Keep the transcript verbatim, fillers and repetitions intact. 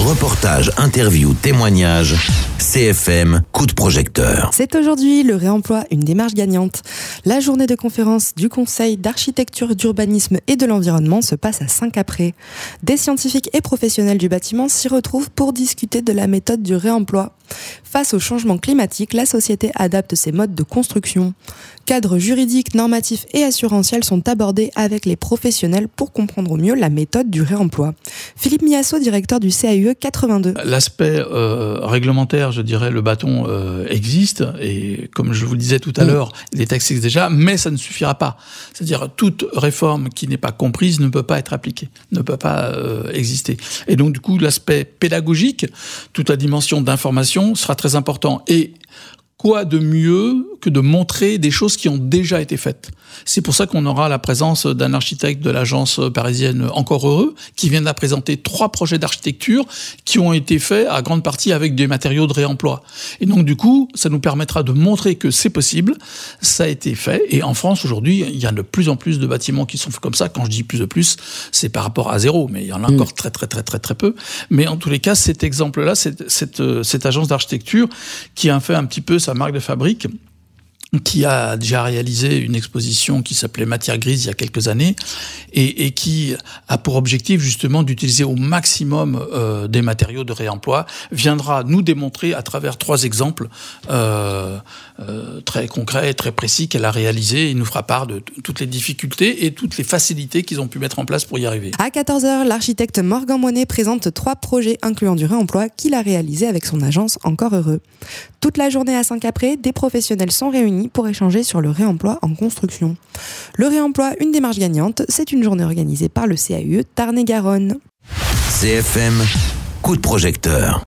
Reportages, interviews, témoignages, C F M, coup de projecteur. C'est aujourd'hui le réemploi, une démarche gagnante. La journée de conférence du Conseil d'architecture, d'urbanisme et de l'environnement se passe à Saint-Capré. Des scientifiques et professionnels du bâtiment s'y retrouvent pour discuter de la méthode du réemploi. Face au changement climatique, la société adapte ses modes de construction. Cadres juridiques, normatifs et assurantiels sont abordés avec les professionnels pour comprendre au mieux la méthode du réemploi. Philippe Miasso, directeur du C A U E quatre-vingt-deux. L'aspect euh, réglementaire, je dirais, le bâton euh, existe, et comme je vous le disais tout à mmh. l'heure, les textes existent déjà, mais ça ne suffira pas. C'est-à-dire, toute réforme qui n'est pas comprise ne peut pas être appliquée, ne peut pas euh, exister. Et donc, du coup, l'aspect pédagogique, toute la dimension d'information sera très important. Et quoi de mieux que de montrer des choses qui ont déjà été faites. C'est pour ça qu'on aura la présence d'un architecte de l'agence parisienne Encore Heureux, qui vient de présenter trois projets d'architecture qui ont été faits à grande partie avec des matériaux de réemploi. Et donc, du coup, ça nous permettra de montrer que c'est possible, ça a été fait. Et en France, aujourd'hui, il y a de plus en plus de bâtiments qui sont faits comme ça. Quand je dis plus de plus, c'est par rapport à zéro, mais il y en a encore mmh. très, très, très, très, très peu. Mais en tous les cas, cet exemple-là, cette, cette, cette agence d'architecture qui a fait un petit peu sa marque de fabrique, qui a déjà réalisé une exposition qui s'appelait Matière grise il y a quelques années et, et qui a pour objectif justement d'utiliser au maximum euh, des matériaux de réemploi, viendra nous démontrer à travers trois exemples euh, euh, très concrets et très précis qu'elle a réalisés. Il nous fera part de t- toutes les difficultés et toutes les facilités qu'ils ont pu mettre en place pour y arriver. À quatorze heures, l'architecte Morgan Monet présente trois projets incluant du réemploi qu'il a réalisé avec son agence Encore Heureux. Toute la journée à Saint-Capré, des professionnels sont réunis pour échanger sur le réemploi en construction. Le réemploi, une démarche gagnante, c'est une journée organisée par le C A U E Tarn-et-Garonne. C F M, coup de projecteur.